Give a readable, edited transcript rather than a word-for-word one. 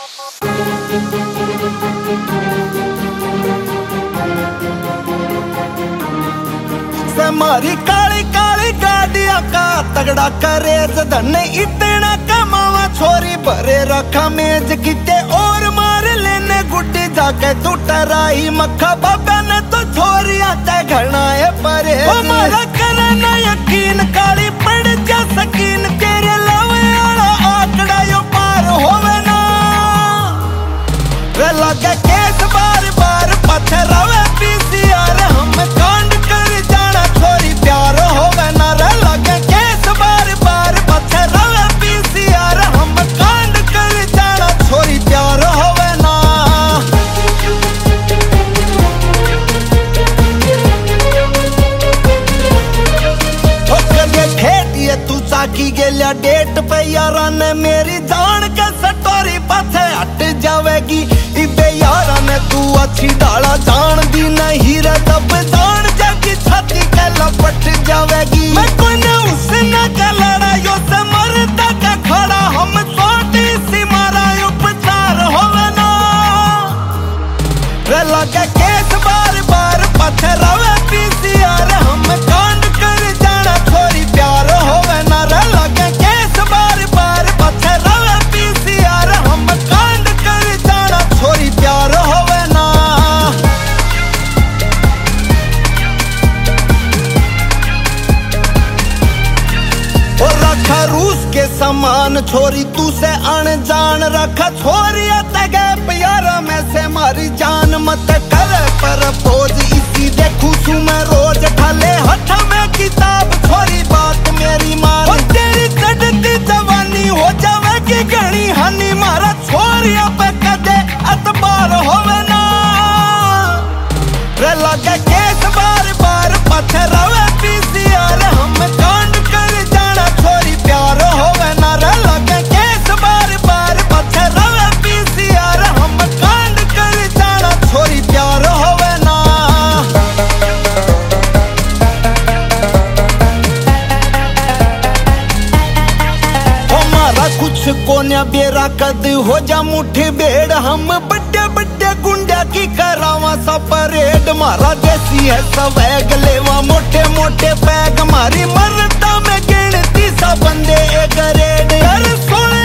मारी काली काली गाड़िया का तगड़ा करेज धन इतना कमावा छोरी भरे रखा मेज किते और मार लेने गुड्डी जाके तू टराई मक्खा बाबा ने तो छोरिया ते घना है परे मारा करना यकीन काली पड़ जा सकीन तेरे लावे आला आकड़ा यो पार होवे ना वे लगे केस बार बार पत्थरावे पीसीआर हम कांड कर जाना छोरी प्यार होवे ना रे लगे केस बार बार पत्थरावे पीसीआर हम कांड कर जाना छोरी प्यार होवे ना ओ कदे ठेटिए तू चाकी गेल्या डेट पे यारा ने मेरी जान के सटोरी पाछे हट जावेगी इबे यारा ने तू अच्छी डाला जान दी नहीं रे तब जान जागी छाती के लपट जावेगी मैं कोई न उसने का लड़ाइयों से मरता का खड़ा हम छोटी सी मारा उपचार होवे ना रे लगे केस बार बार पत्थरावे पीसीआर हम कांड कर जाना छोरी प्यार होवे ना रे लगे केस बार बार पत्थरावे पीसीआर हम कांड कर जाना छोरी प्यार होवे ना और रखा रूस के समान छोरी तू से अनजान रखा छोरिया तगे प्यारा में से मारी जान मत करे पर पोज इसी देखू सू मैं रोज ढाले हथ में किताब छोरी बात मेरी मान और तेरी चढ़ती जवानी हो जावेगी घनी हानि मारा छोरिया पे कदे अतबार होवे ना रे लगे केस बार बार पत्थरावे पीसीआर हम कांड कर जाना छोरी प्यार होवे ना रे लगे केस बार बार पत्थरावे पीसीआर हम कांड कर जाना छोरी प्यार होवे ना हमारा कुछ कोन्या बेरा कद हो जा मुट्ठी बेड़ हम बड्डे बड्डे गुंडा की करावा सा परेड मारा देसी है सवैग लेवा मोटे मोटे पैग मारी मरता में गिनती सा बंदे एक रेड यार सोने